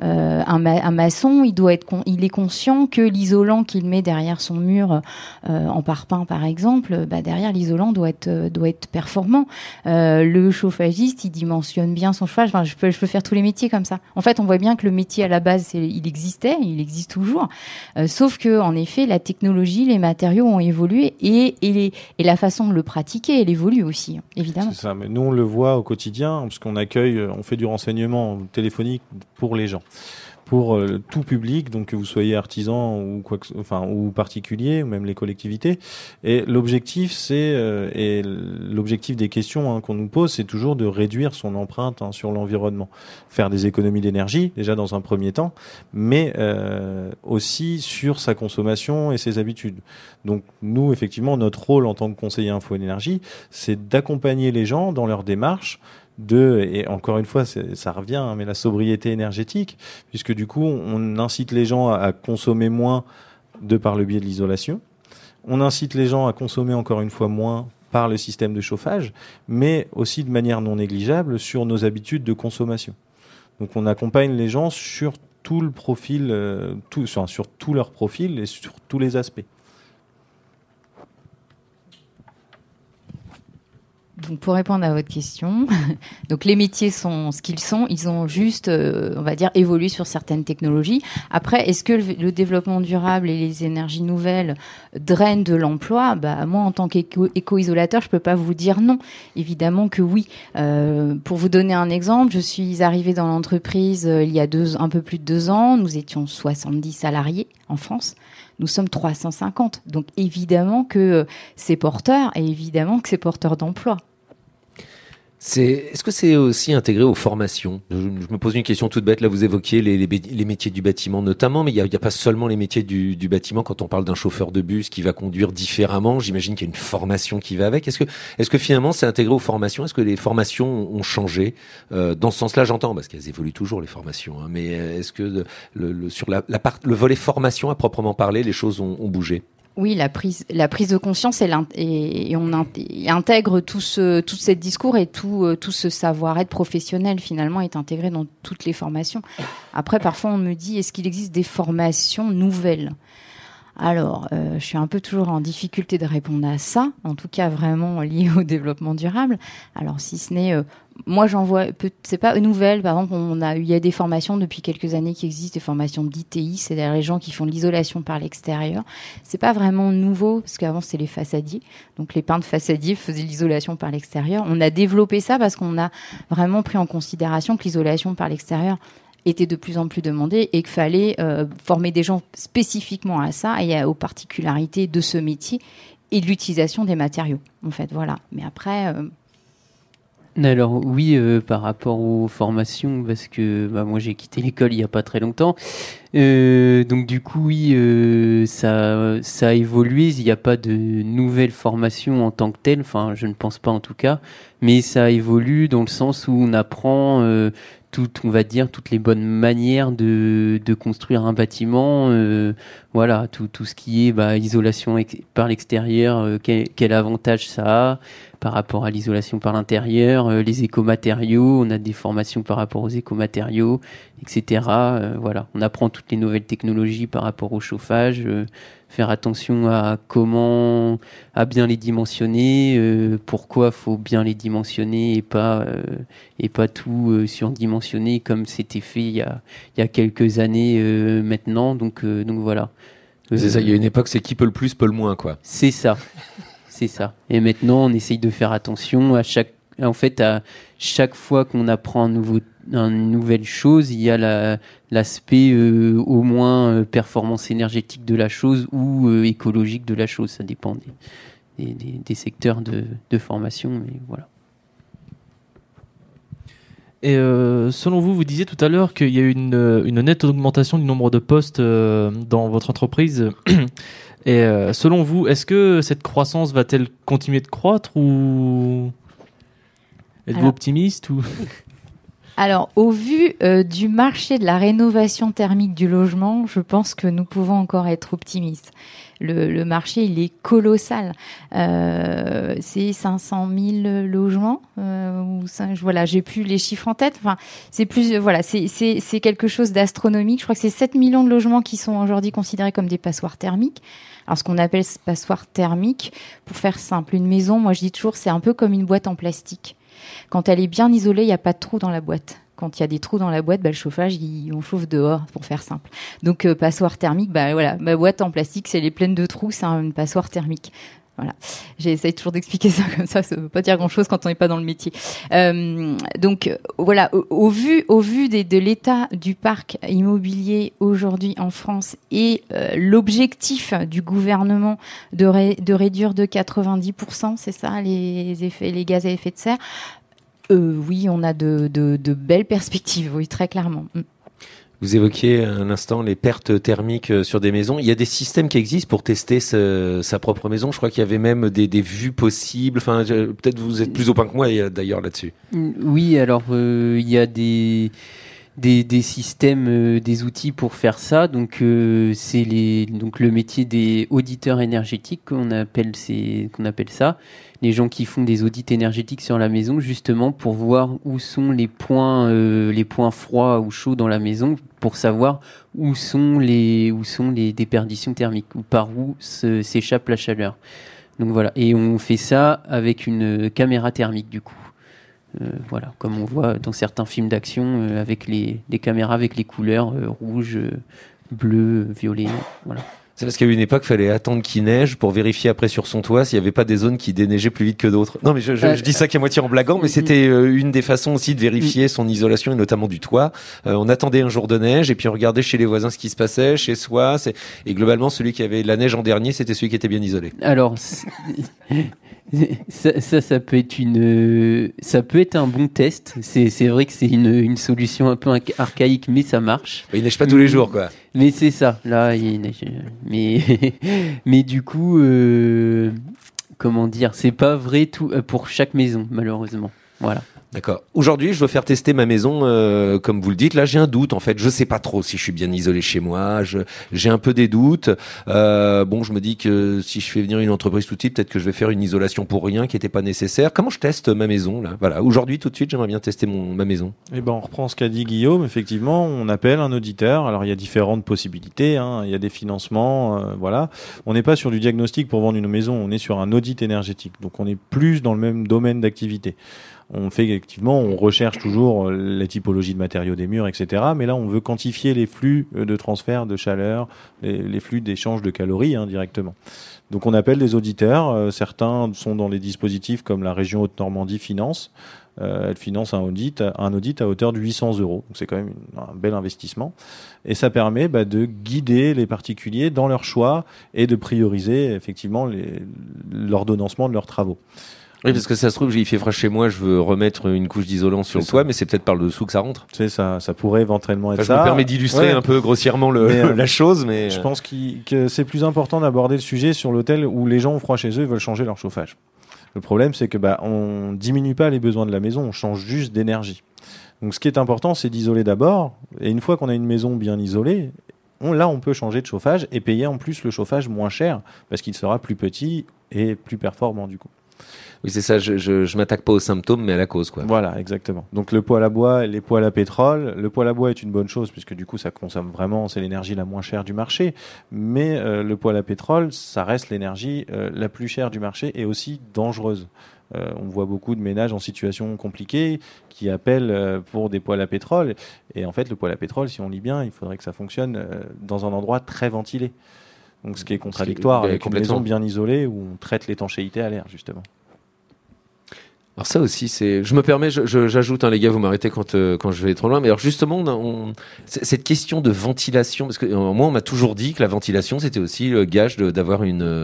Un maçon, il est conscient que l'isolant qu'il met derrière son mur en parpaing par exemple, derrière l'isolant doit être performant. Le chauffagiste, il dimensionne bien son chauffage. Enfin, je peux faire tous les métiers comme ça. En fait, on voit bien que le métier à la base, il existait, il existe toujours. Sauf que, en effet, la technologie, les matériaux ont évolué et la façon de le pratiquer, elle évolue aussi, évidemment. C'est ça, mais nous on le voit au quotidien parce qu'on on fait du renseignement téléphonique pour les gens, pour tout public, donc que vous soyez artisan ou particulier, ou même les collectivités. Et l'objectif, et l'objectif des questions qu'on nous pose, c'est toujours de réduire son empreinte sur l'environnement, faire des économies d'énergie déjà dans un premier temps, mais aussi sur sa consommation et ses habitudes. Donc nous, effectivement, notre rôle en tant que conseiller info énergie, c'est d'accompagner les gens dans leur démarche et encore une fois, ça revient, mais la sobriété énergétique, puisque du coup, on incite les gens à consommer moins de par le biais de l'isolation. On incite les gens à consommer encore une fois moins par le système de chauffage, mais aussi de manière non négligeable sur nos habitudes de consommation. Donc on accompagne les gens sur tout le profil, sur tout leur profil et sur tous les aspects. Donc pour répondre à votre question, donc les métiers sont ce qu'ils sont, ils ont juste, on va dire, évolué sur certaines technologies. Après, est-ce que le développement durable et les énergies nouvelles drainent de l'emploi ? Moi, en tant qu'éco-isolateur, je peux pas vous dire non. Évidemment que oui. Pour vous donner un exemple, je suis arrivée dans l'entreprise il y a un peu plus de 2 ans. Nous étions 70 salariés en France. Nous sommes 350. Donc évidemment que c'est porteur et évidemment que c'est porteur d'emploi. Est-ce que c'est aussi intégré aux formations ? Je me pose une question toute bête. Là, vous évoquiez les métiers du bâtiment notamment, mais il y a pas seulement les métiers du bâtiment. Quand on parle d'un chauffeur de bus qui va conduire différemment, j'imagine qu'il y a une formation qui va avec. Est-ce que finalement c'est intégré aux formations ? Est-ce que les formations ont changé dans ce sens-là ? J'entends parce qu'elles évoluent toujours les formations, hein, mais est-ce que sur le volet formation à proprement parler, les choses ont bougé ? Oui, la prise de conscience et on intègre tout ce discours et tout ce savoir-être professionnel finalement est intégré dans toutes les formations. Après, parfois on me dit, est-ce qu'il existe des formations nouvelles ? Alors, je suis un peu toujours en difficulté de répondre à ça, en tout cas vraiment lié au développement durable. Alors, si ce n'est, moi j'en vois, c'est pas nouvelle. Par exemple, il y a des formations depuis quelques années qui existent, des formations d'ITI, c'est-à-dire les gens qui font de l'isolation par l'extérieur. C'est pas vraiment nouveau parce qu'avant c'était les façadiers, donc les peintres façadiers faisaient l'isolation par l'extérieur. On a développé ça parce qu'on a vraiment pris en considération que l'isolation par l'extérieur était de plus en plus demandé et qu'il fallait former des gens spécifiquement à ça et aux particularités de ce métier et de l'utilisation des matériaux, en fait, voilà. Mais après... Alors oui, par rapport aux formations, parce que moi j'ai quitté l'école il n'y a pas très longtemps, donc du coup oui, ça a évolué, il n'y a pas de nouvelles formations en tant que telles, enfin je ne pense pas en tout cas, mais ça évolue dans le sens où on apprend... on va dire toutes les bonnes manières de construire un bâtiment, voilà, tout ce qui est isolation par l'extérieur, quel avantage ça a par rapport à l'isolation par l'intérieur, les écomatériaux, on a des formations par rapport aux écomatériaux, etc. Voilà, on apprend toutes les nouvelles technologies par rapport au chauffage, faire attention à bien les dimensionner, pourquoi faut bien les dimensionner et pas tout surdimensionner comme c'était fait il y a quelques années maintenant. Donc voilà. C'est ça. Il y a une époque, c'est qui peut le plus, peut le moins, quoi. C'est ça. C'est ça. Et maintenant, on essaye de faire attention à chaque fois qu'on apprend une nouvelle chose, il y a l'aspect au moins performance énergétique de la chose ou écologique de la chose. Ça dépend des secteurs de formation, mais voilà. Et selon vous, vous disiez tout à l'heure qu'il y a eu une nette augmentation du nombre de postes dans votre entreprise. Et selon vous, est-ce que cette croissance va-t-elle continuer de croître ou êtes-vous optimiste ou... Alors, au vu du marché de la rénovation thermique du logement, je pense que nous pouvons encore être optimistes. Le marché, il est colossal. C'est 500 000 logements. Voilà, j'ai plus les chiffres en tête. Enfin, c'est quelque chose d'astronomique. Je crois que c'est 7 millions de logements qui sont aujourd'hui considérés comme des passoires thermiques. Alors, ce qu'on appelle passoire thermique, pour faire simple, une maison, moi je dis toujours, c'est un peu comme une boîte en plastique. Quand elle est bien isolée, il n'y a pas de trous dans la boîte. Quand il y a des trous dans la boîte, le chauffage, on chauffe dehors, pour faire simple. Donc, passoire thermique, voilà, ma boîte en plastique, si elle est pleine de trous, c'est une passoire thermique. Voilà. J'essaie toujours d'expliquer ça comme ça veut pas dire grand-chose quand on n'est pas dans le métier. Donc, voilà, au vu de l'état du parc immobilier aujourd'hui en France et l'objectif du gouvernement de réduire de 90%, c'est ça, les gaz à effet de serre, oui, on a de belles perspectives, oui, très clairement. Vous évoquiez un instant les pertes thermiques sur des maisons. Il y a des systèmes qui existent pour tester sa propre maison. Je crois qu'il y avait même des vues possibles. Enfin, peut-être vous êtes plus au point que moi d'ailleurs là-dessus. Oui, alors il y a des systèmes, des outils pour faire ça. Donc c'est le métier des auditeurs énergétiques qu'on appelle ça. Les gens qui font des audits énergétiques sur la maison, justement pour voir où sont les points froids ou chauds dans la maison, pour savoir où sont les déperditions thermiques, ou par où s'échappe la chaleur. Donc voilà, et on fait ça avec une caméra thermique du coup. Voilà, comme on voit dans certains films d'action avec les caméras avec les couleurs rouge, bleu, violet, voilà. C'est parce qu'à une époque, il fallait attendre qu'il neige pour vérifier après sur son toit s'il n'y avait pas des zones qui déneigeaient plus vite que d'autres. Non, mais je dis ça qu'à moitié en blaguant, mais c'était une des façons aussi de vérifier son isolation et notamment du toit. On attendait un jour de neige et puis on regardait chez les voisins ce qui se passait, chez soi. Et globalement, celui qui avait de la neige en dernier, c'était celui qui était bien isolé. Alors, Ça peut être un bon test. C'est vrai que c'est une solution un peu archaïque, mais ça marche. Il neige pas tous les jours, quoi. Mais c'est ça. Là, il neige. Mais du coup, comment dire, c'est pas vrai tout pour chaque maison, malheureusement. Voilà. D'accord. Aujourd'hui, je veux faire tester ma maison, comme vous le dites. Là, j'ai un doute, en fait. Je sais pas trop si je suis bien isolé chez moi. J'ai un peu des doutes. Bon, je me dis que si je fais venir une entreprise tout de suite, peut-être que je vais faire une isolation pour rien qui était pas nécessaire. Comment je teste ma maison, là? Voilà. Aujourd'hui, tout de suite, j'aimerais bien tester ma maison. Eh ben, on reprend ce qu'a dit Guillaume. Effectivement, on appelle un auditeur. Alors, il y a différentes possibilités, hein. Il y a des financements, voilà. On n'est pas sur du diagnostic pour vendre une maison. On est sur un audit énergétique. Donc, on est plus dans le même domaine d'activité. On fait effectivement, on recherche toujours la typologie de matériaux des murs, etc. Mais là, on veut quantifier les flux de transfert de chaleur, les flux d'échange de calories, hein, directement. Donc, on appelle des auditeurs. Certains sont dans les dispositifs comme la région Haute-Normandie finance. Elle finance un audit à hauteur de 800 €. Donc, c'est quand même un bel investissement. Et ça permet de guider les particuliers dans leurs choix et de prioriser effectivement l'ordonnancement de leurs travaux. Oui, parce que ça se trouve, il fait froid chez moi, je veux remettre une couche d'isolant sur le toit, mais c'est peut-être par le dessous que ça rentre. C'est ça, ça pourrait éventuellement être ça. Je me permets d'illustrer un peu grossièrement la chose, mais... Je pense que c'est plus important d'aborder le sujet sur l'hôtel où les gens ont froid chez eux et veulent changer leur chauffage. Le problème, c'est que on diminue pas les besoins de la maison, on change juste d'énergie. Donc ce qui est important, c'est d'isoler d'abord, et une fois qu'on a une maison bien isolée, on peut changer de chauffage et payer en plus le chauffage moins cher, parce qu'il sera plus petit et plus performant du coup. Oui, c'est ça, je m'attaque pas aux symptômes, mais à la cause, quoi. Voilà, exactement. Donc le poêle à bois, les poêles à pétrole. Le poêle à bois est une bonne chose, puisque du coup, ça consomme vraiment, c'est l'énergie la moins chère du marché. Mais le poêle à pétrole, ça reste l'énergie la plus chère du marché et aussi dangereuse. On voit beaucoup de ménages en situation compliquée qui appellent pour des poêles à pétrole. Et en fait, le poêle à pétrole, si on lit bien, il faudrait que ça fonctionne dans un endroit très ventilé. Donc ce qui est contradictoire avec une maison bien isolée où on traite l'étanchéité à l'air, justement. Alors ça aussi, je me permets, j'ajoute, les gars, vous m'arrêtez quand je vais trop loin, mais alors justement, cette question de ventilation, parce que moi, on m'a toujours dit que la ventilation, c'était aussi le gage d'avoir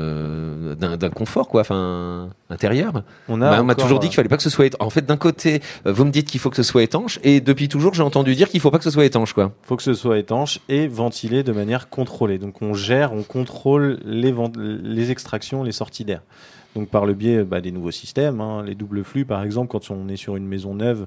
d'un confort, quoi, enfin, intérieur. On m'a toujours dit qu'il fallait pas que ce soit étanche. En fait, d'un côté, vous me dites qu'il faut que ce soit étanche, et depuis toujours, j'ai entendu dire qu'il faut pas que ce soit étanche, quoi. Faut que ce soit étanche et ventilé de manière contrôlée. Donc, on contrôle les extractions, les sorties d'air. Donc par le biais des nouveaux systèmes, les doubles flux par exemple, quand on est sur une maison neuve,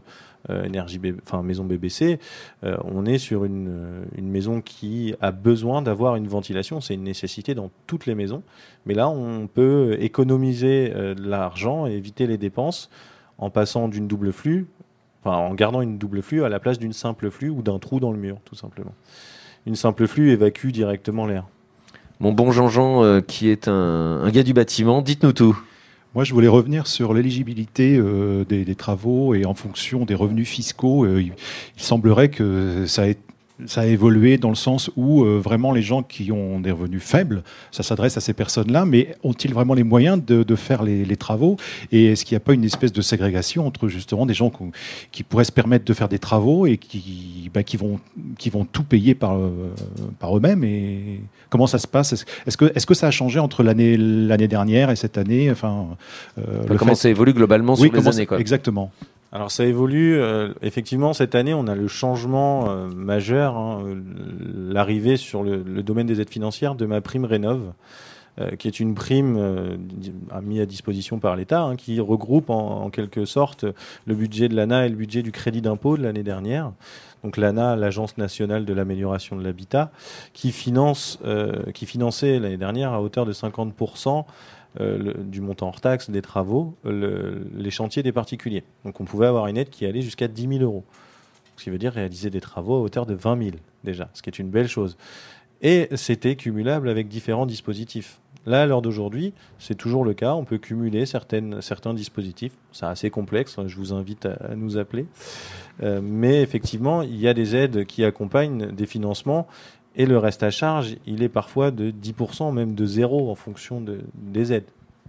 maison BBC, on est sur une maison qui a besoin d'avoir une ventilation, c'est une nécessité dans toutes les maisons. Mais là, on peut économiser de l'argent et éviter les dépenses en passant d'une double flux, en gardant une double flux à la place d'une simple flux ou d'un trou dans le mur, tout simplement. Une simple flux évacue directement l'air. Mon bon Jean-Jean, qui est un gars du bâtiment, dites-nous tout. Moi, je voulais revenir sur l'éligibilité des travaux et en fonction des revenus fiscaux. Il semblerait que ça a évolué dans le sens où vraiment les gens qui ont des revenus faibles, ça s'adresse à ces personnes-là, mais ont-ils vraiment les moyens de faire les travaux? Et est-ce qu'il n'y a pas une espèce de ségrégation entre justement des gens qui pourraient se permettre de faire des travaux et qui vont tout payer par eux-mêmes? Et comment ça se passe? Est-ce que ça a changé entre l'année dernière et cette année? Comment ça évolue globalement sur les années, quoi. Exactement. Alors ça évolue, effectivement cette année on a le changement majeur, l'arrivée sur le domaine des aides financières de MaPrimeRénov', qui est une prime mise à disposition par l'État, qui regroupe en quelque sorte le budget de l'ANA et le budget du crédit d'impôt de l'année dernière. Donc l'ANA, l'Agence nationale de l'amélioration de l'habitat, qui finançait l'année dernière à hauteur de 50% du montant hors taxe des travaux, les chantiers des particuliers. Donc on pouvait avoir une aide qui allait jusqu'à 10 000 €. Ce qui veut dire réaliser des travaux à hauteur de 20 000 déjà, ce qui est une belle chose. Et c'était cumulable avec différents dispositifs. Là, à l'heure d'aujourd'hui, c'est toujours le cas. On peut cumuler certains dispositifs. C'est assez complexe. Je vous invite à nous appeler. Mais effectivement, il y a des aides qui accompagnent des financements. Et le reste à charge, il est parfois de 10%, même de 0 en fonction des aides.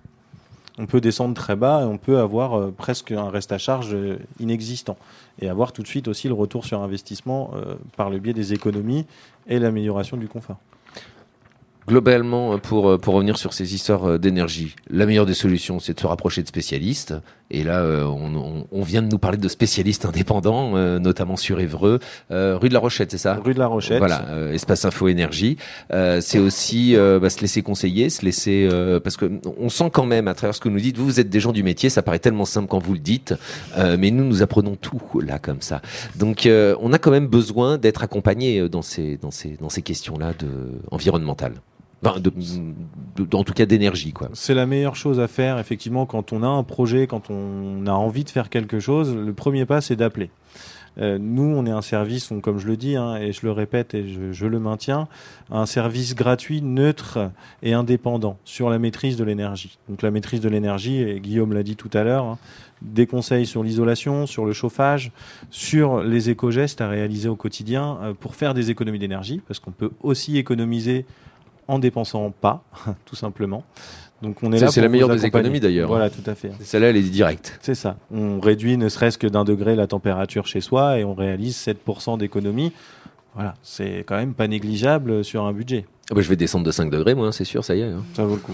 On peut descendre très bas et on peut avoir presque un reste à charge inexistant. Et avoir tout de suite aussi le retour sur investissement par le biais des économies et l'amélioration du confort. Globalement, pour revenir sur ces histoires d'énergie, la meilleure des solutions, c'est de se rapprocher de spécialistes. Et là, on vient de nous parler de spécialistes indépendants, notamment sur Évreux, rue de la Rochette, c'est ça ? Rue de la Rochette. Voilà, Espace Info Énergie. C'est aussi se laisser conseiller, se laisser parce que on sent quand même à travers ce que vous nous dites, vous êtes des gens du métier, ça paraît tellement simple quand vous le dites, mais nous apprenons tout là comme ça. Donc on a quand même besoin d'être accompagné dans ces questions-là environnementales. Enfin, en tout cas d'énergie, quoi. C'est la meilleure chose à faire, effectivement, quand on a un projet, quand on a envie de faire quelque chose. Le premier pas, c'est d'appeler. Nous, on est un service, comme je le dis, et je le répète et je le maintiens, un service gratuit, neutre et indépendant sur la maîtrise de l'énergie. Donc la maîtrise de l'énergie, et Guillaume l'a dit tout à l'heure, des conseils sur l'isolation, sur le chauffage, sur les éco-gestes à réaliser au quotidien pour faire des économies d'énergie, parce qu'on peut aussi économiser en dépensant pas, tout simplement. Donc on est là. C'est la meilleure des économies d'ailleurs. Voilà, tout à fait. Celle-là, elle est directe. C'est ça. On réduit ne serait-ce que d'1 degré la température chez soi et on réalise 7% d'économie. Voilà, c'est quand même pas négligeable sur un budget. Je vais descendre de 5 degrés, moi, c'est sûr, ça y est. Ça vaut le coup.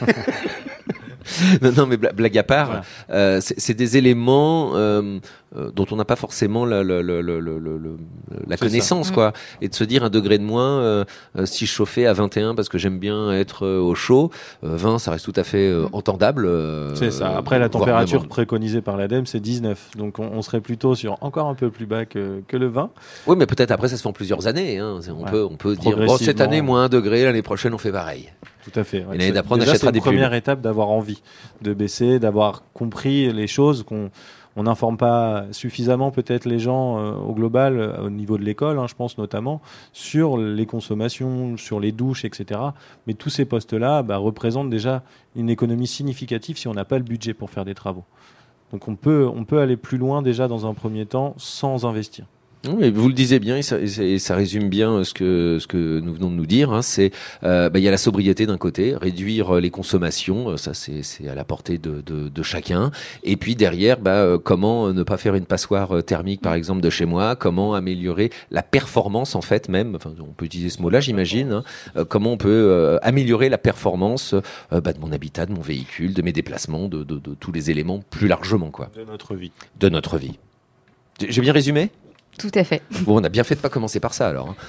Non, mais blague à part, voilà. C'est des éléments dont on n'a pas forcément la connaissance, quoi. Et de se dire 1 degré de moins, si je chauffais à 21 parce que j'aime bien être au chaud, 20, ça reste tout à fait entendable. C'est ça. Après, la température préconisée par l'ADEME, c'est 19. Donc, on serait plutôt sur encore un peu plus bas que le 20. Oui, mais peut-être après, ça se fait en plusieurs années. Hein. On peut dire, cette année, moins 1 degré, l'année prochaine, on fait pareil. Tout à fait. Ouais. Et d'apprendre, déjà, achètera c'est des une première étape d'avoir envie de baisser, d'avoir compris les choses on n'informe pas suffisamment peut-être les gens au global, au niveau de l'école, je pense notamment, sur les consommations, sur les douches, etc. Mais tous ces postes-là représentent déjà une économie significative si on n'a pas le budget pour faire des travaux. Donc on peut aller plus loin déjà dans un premier temps sans investir. Oui, vous le disiez bien, et ça résume bien ce que nous venons de nous dire. C'est il y a la sobriété d'un côté, réduire les consommations, ça c'est à la portée de chacun. Et puis derrière, comment ne pas faire une passoire thermique par exemple de chez moi, comment améliorer la performance en fait même. Enfin, on peut utiliser ce mot-là, j'imagine. Comment on peut améliorer la performance de mon habitat, de mon véhicule, de mes déplacements, de tous les éléments plus largement, quoi. De notre vie. De notre vie. J'ai bien résumé ? Tout à fait. Bon, on a bien fait de pas commencer par ça alors.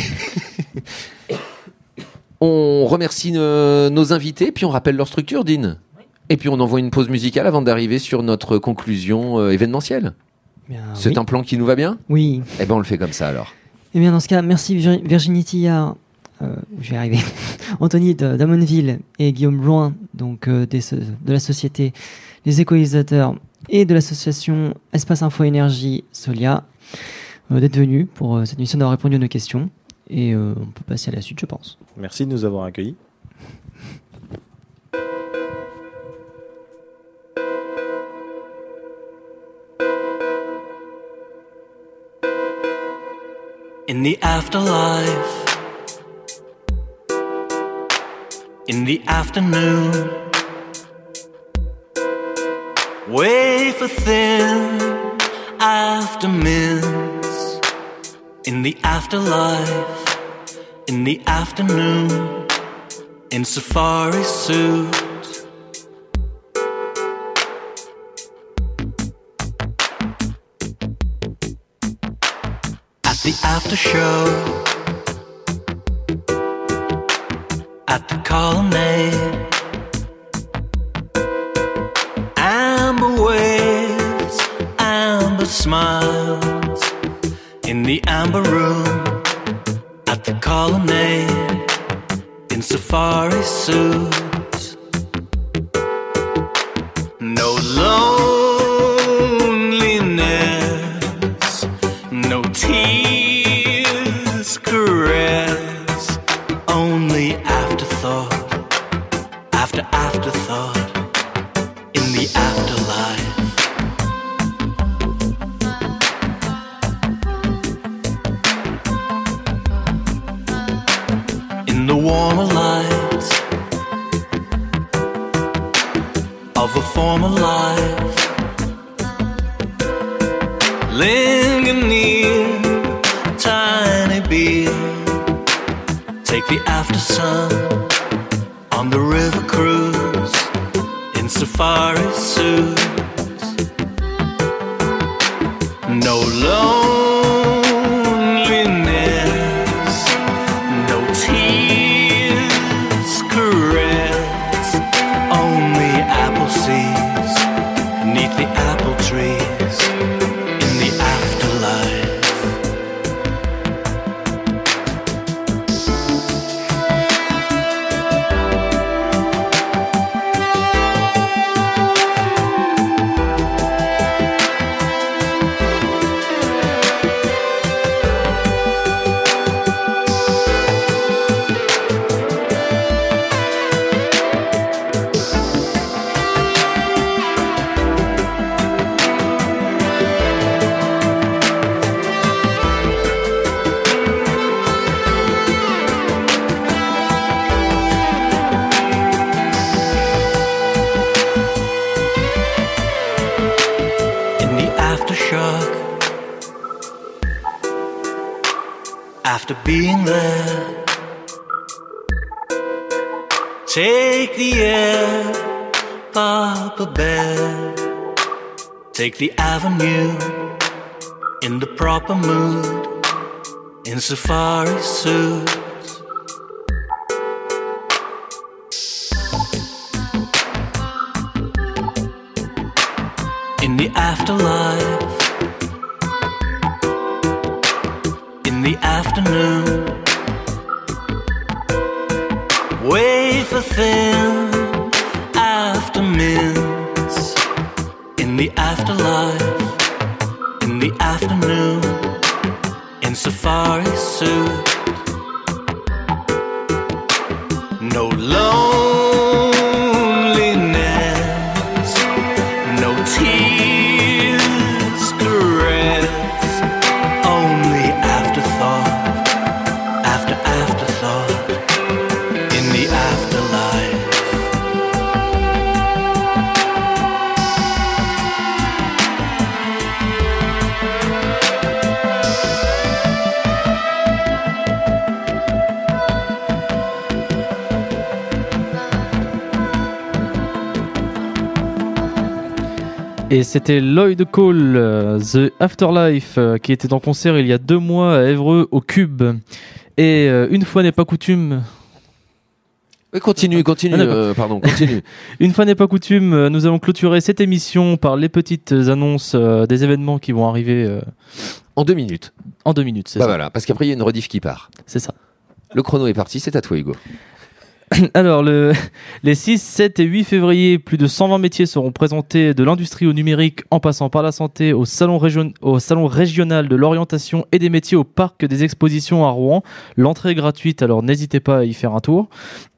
On remercie nos invités, puis on rappelle leur structure, Dean. Oui. Et puis on envoie une pause musicale avant d'arriver sur notre conclusion événementielle. Bien, c'est un plan qui nous va bien ? Oui. Eh bien, on le fait comme ça alors. Eh bien, dans ce cas, merci Virginie Thillard, je vais arriver, Anthony d'Amonville et Guillaume Blouin, donc de la société Les Écolisateurs et de l'association Espace Info Énergie Solia. D'être venu pour cette émission, d'avoir répondu à nos questions. Et on peut passer à la suite, je pense. Merci de nous avoir accueillis. In the afterlife, in the afternoon, wafer thin after mints. In the afterlife, in the afternoon, in safari suit. At the after show, at the colonnade, amber waves, amber smiles. In the amber room, at the colonnade, in safari suits. No loneliness, no tears, caress, only afterthought, after afterthought, in the afterlife. In the warmer light of a former life, linger near, tiny beer, take the after after sun, on the river cruise, in safari suits. No loneliness, no tears, caress, only apple seeds, 'neath the apple trees, in the afterlife. After being there, take the air, Papa Bear. Take the avenue, in the proper mood, in safari suits. In the afterlife, in the afternoon, wafer thin after mints. In the afterlife, in the afternoon, in safari suit. No loneliness, no tears, caress, only afterthought, after afterthought, in the afterlife. Et c'était Lloyd Cole, The Afterlife, qui était en concert il y a 2 mois à Évreux au Cube. Et une fois n'est pas coutume... Oui, continue. Continue. Une fois n'est pas coutume, nous allons clôturer cette émission par les petites annonces des événements qui vont arriver... En 2 minutes. En 2 minutes, c'est ça. ça. Voilà, parce qu'après il y a une rediff qui part. C'est ça. Le chrono est parti, c'est à toi Hugo. Alors, les 6, 7 et 8 février, plus de 120 métiers seront présentés, de l'industrie au numérique, en passant par la santé, au salon régional de l'orientation et des métiers au parc des expositions à Rouen. L'entrée est gratuite, alors n'hésitez pas à y faire un tour.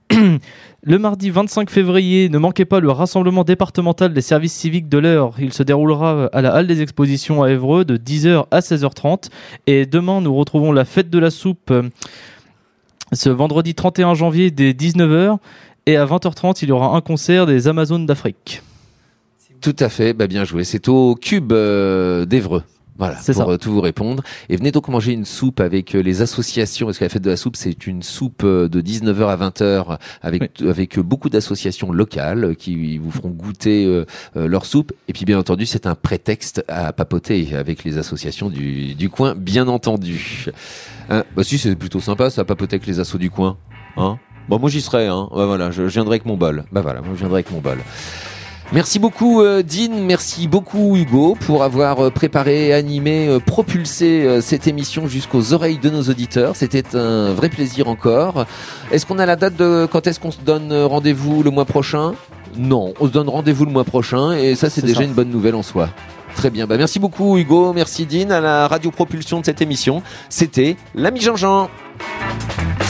Le mardi 25 février, ne manquez pas le rassemblement départemental des services civiques de l'Eure. Il se déroulera à la halle des expositions à Évreux de 10h à 16h30. Et demain, nous retrouvons la fête de la soupe ce vendredi 31 janvier dès 19h. Et à 20h30, il y aura un concert des Amazones d'Afrique. Tout à fait, bien joué. C'est au Cube d'Évreux. Voilà, c'est pour ça. tout vous répondre. Et venez donc manger une soupe avec les associations, parce que la fête de la soupe, c'est une soupe de 19h à 20h avec beaucoup d'associations locales qui vous feront goûter leur soupe. Et puis, bien entendu, c'est un prétexte à papoter avec les associations du coin, bien entendu. Si, c'est plutôt sympa, ça, papoter avec les assos du coin. Hein? Moi, j'y serai, hein. Voilà, je viendrai avec mon bol. Moi, je viendrai avec mon bol. Merci beaucoup Dean, merci beaucoup Hugo pour avoir préparé, animé, propulsé cette émission jusqu'aux oreilles de nos auditeurs. C'était un vrai plaisir encore. Est-ce qu'on a la date de quand est-ce qu'on se donne rendez-vous le mois prochain ? Non, on se donne rendez-vous le mois prochain et ça c'est déjà une bonne nouvelle en soi. Très bien, merci beaucoup Hugo, merci Dean. À la radio propulsion de cette émission, c'était l'ami Jean-Jean.